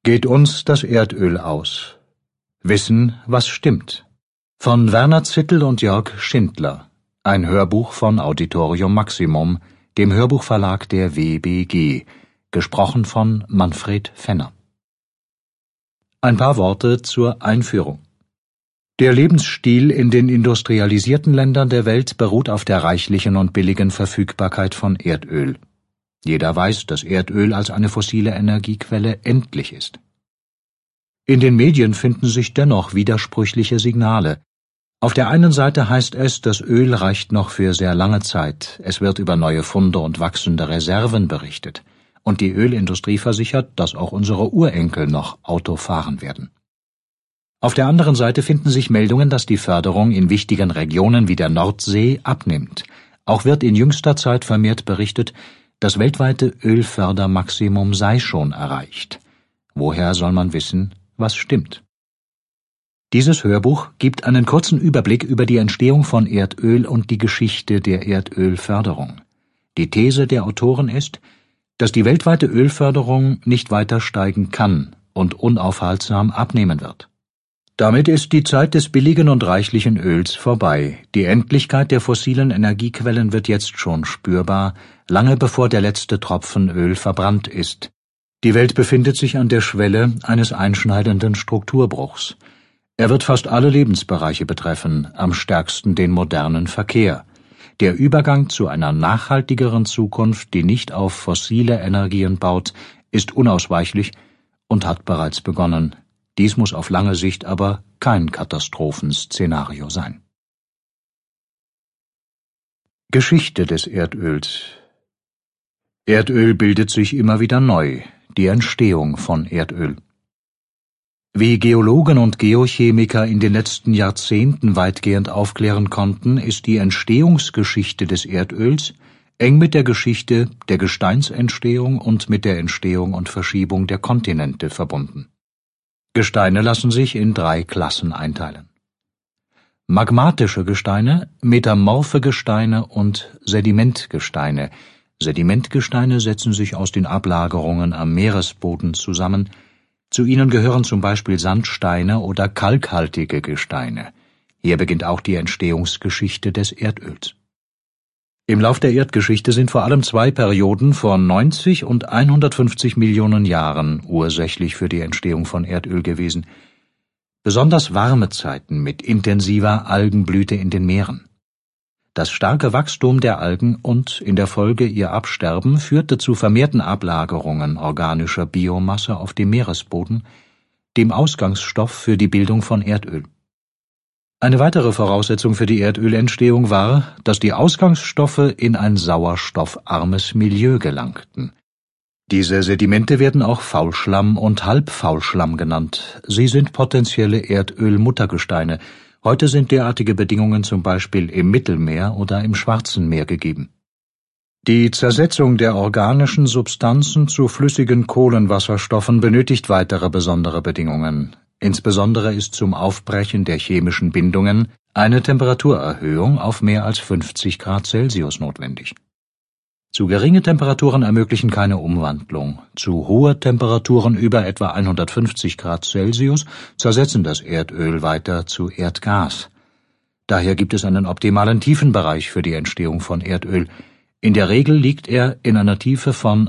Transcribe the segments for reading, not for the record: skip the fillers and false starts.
Geht uns das Erdöl aus? Wissen, was stimmt. Von Werner Zittel und Jörg Schindler. Ein Hörbuch von Auditorium Maximum, dem Hörbuchverlag der WBG. Gesprochen von Manfred Fenner. Ein paar Worte zur Einführung. Der Lebensstil in den industrialisierten Ländern der Welt beruht auf der reichlichen und billigen Verfügbarkeit von Erdöl. Jeder weiß, dass Erdöl als eine fossile Energiequelle endlich ist. In den Medien finden sich dennoch widersprüchliche Signale. Auf der einen Seite heißt es, das Öl reicht noch für sehr lange Zeit, es wird über neue Funde und wachsende Reserven berichtet, und die Ölindustrie versichert, dass auch unsere Urenkel noch Auto fahren werden. Auf der anderen Seite finden sich Meldungen, dass die Förderung in wichtigen Regionen wie der Nordsee abnimmt. Auch wird in jüngster Zeit vermehrt berichtet, das weltweite Ölfördermaximum sei schon erreicht. Woher soll man wissen, was stimmt? Dieses Hörbuch gibt einen kurzen Überblick über die Entstehung von Erdöl und die Geschichte der Erdölförderung. Die These der Autoren ist, dass die weltweite Ölförderung nicht weiter steigen kann und unaufhaltsam abnehmen wird. Damit ist die Zeit des billigen und reichlichen Öls vorbei. Die Endlichkeit der fossilen Energiequellen wird jetzt schon spürbar, lange bevor der letzte Tropfen Öl verbrannt ist. Die Welt befindet sich an der Schwelle eines einschneidenden Strukturbruchs. Er wird fast alle Lebensbereiche betreffen, am stärksten den modernen Verkehr. Der Übergang zu einer nachhaltigeren Zukunft, die nicht auf fossile Energien baut, ist unausweichlich und hat bereits begonnen. Dies muss auf lange Sicht aber kein Katastrophenszenario sein. Geschichte des Erdöls. Erdöl bildet sich immer wieder neu, die Entstehung von Erdöl. Wie Geologen und Geochemiker in den letzten Jahrzehnten weitgehend aufklären konnten, ist die Entstehungsgeschichte des Erdöls eng mit der Geschichte der Gesteinsentstehung und mit der Entstehung und Verschiebung der Kontinente verbunden. Gesteine lassen sich in 3 Klassen einteilen. Magmatische Gesteine, metamorphe Gesteine und Sedimentgesteine. Sedimentgesteine setzen sich aus den Ablagerungen am Meeresboden zusammen. Zu ihnen gehören zum Beispiel Sandsteine oder kalkhaltige Gesteine. Hier beginnt auch die Entstehungsgeschichte des Erdöls. Im Lauf der Erdgeschichte sind vor allem 2 Perioden vor 90 und 150 Millionen Jahren ursächlich für die Entstehung von Erdöl gewesen. Besonders warme Zeiten mit intensiver Algenblüte in den Meeren. Das starke Wachstum der Algen und in der Folge ihr Absterben führte zu vermehrten Ablagerungen organischer Biomasse auf dem Meeresboden, dem Ausgangsstoff für die Bildung von Erdöl. Eine weitere Voraussetzung für die Erdölentstehung war, dass die Ausgangsstoffe in ein sauerstoffarmes Milieu gelangten. Diese Sedimente werden auch Faulschlamm und Halbfaulschlamm genannt. Sie sind potenzielle Erdölmuttergesteine. Heute sind derartige Bedingungen zum Beispiel im Mittelmeer oder im Schwarzen Meer gegeben. Die Zersetzung der organischen Substanzen zu flüssigen Kohlenwasserstoffen benötigt weitere besondere Bedingungen. Insbesondere ist zum Aufbrechen der chemischen Bindungen eine Temperaturerhöhung auf mehr als 50 Grad Celsius notwendig. Zu geringe Temperaturen ermöglichen keine Umwandlung. Zu hohe Temperaturen über etwa 150 Grad Celsius zersetzen das Erdöl weiter zu Erdgas. Daher gibt es einen optimalen Tiefenbereich für die Entstehung von Erdöl. In der Regel liegt er in einer Tiefe von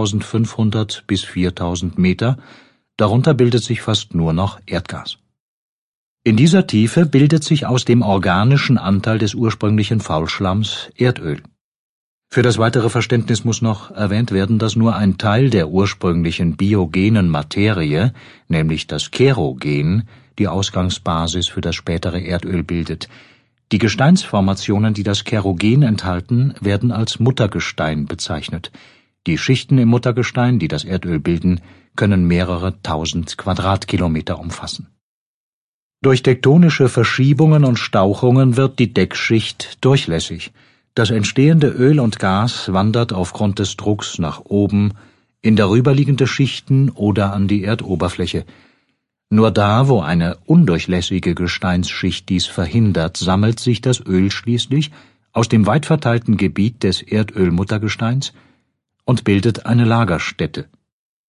1500 bis 4000 Meter. Darunter bildet sich fast nur noch Erdgas. In dieser Tiefe bildet sich aus dem organischen Anteil des ursprünglichen Faulschlamms Erdöl. Für das weitere Verständnis muss noch erwähnt werden, dass nur ein Teil der ursprünglichen biogenen Materie, nämlich das Kerogen, die Ausgangsbasis für das spätere Erdöl bildet. Die Gesteinsformationen, die das Kerogen enthalten, werden als Muttergestein bezeichnet. Die Schichten im Muttergestein, die das Erdöl bilden, können mehrere tausend Quadratkilometer umfassen. Durch tektonische Verschiebungen und Stauchungen wird die Deckschicht durchlässig. Das entstehende Öl und Gas wandert aufgrund des Drucks nach oben, in darüberliegende Schichten oder an die Erdoberfläche. Nur da, wo eine undurchlässige Gesteinsschicht dies verhindert, sammelt sich das Öl schließlich aus dem weit verteilten Gebiet des Erdölmuttergesteins und bildet eine Lagerstätte.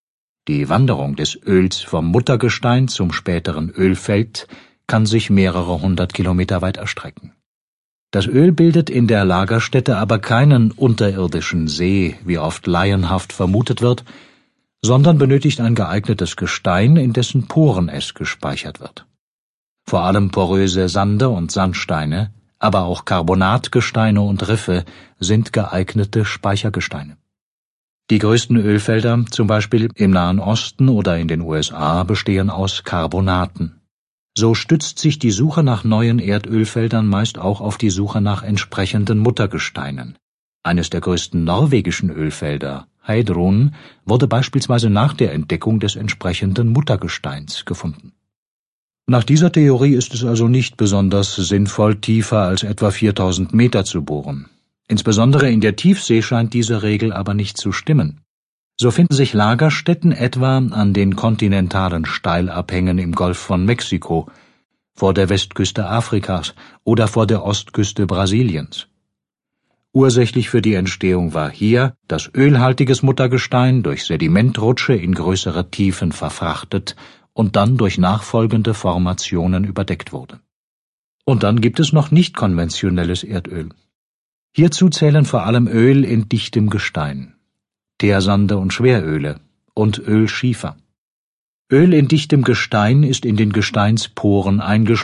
Die Wanderung des Öls vom Muttergestein zum späteren Ölfeld kann sich mehrere 100 Kilometer weit erstrecken. Das Öl bildet in der Lagerstätte aber keinen unterirdischen See, wie oft laienhaft vermutet wird, sondern benötigt ein geeignetes Gestein, in dessen Poren es gespeichert wird. Vor allem poröse Sande und Sandsteine, aber auch Carbonatgesteine und Riffe sind geeignete Speichergesteine. Die größten Ölfelder, zum Beispiel im Nahen Osten oder in den USA, bestehen aus Carbonaten. So stützt sich die Suche nach neuen Erdölfeldern meist auch auf die Suche nach entsprechenden Muttergesteinen. Eines der größten norwegischen Ölfelder, Heidrun, wurde beispielsweise nach der Entdeckung des entsprechenden Muttergesteins gefunden. Nach dieser Theorie ist es also nicht besonders sinnvoll, tiefer als etwa 4000 Meter zu bohren. Insbesondere in der Tiefsee scheint diese Regel aber nicht zu stimmen. So finden sich Lagerstätten etwa an den kontinentalen Steilabhängen im Golf von Mexiko, vor der Westküste Afrikas oder vor der Ostküste Brasiliens. Ursächlich für die Entstehung war hier, dass ölhaltiges Muttergestein durch Sedimentrutsche in größere Tiefen verfrachtet und dann durch nachfolgende Formationen überdeckt wurde. Und dann gibt es noch nicht konventionelles Erdöl. Hierzu zählen vor allem Öl in dichtem Gestein, Teersande und Schweröle und Ölschiefer. Öl in dichtem Gestein ist in den Gesteinsporen eingeschlossen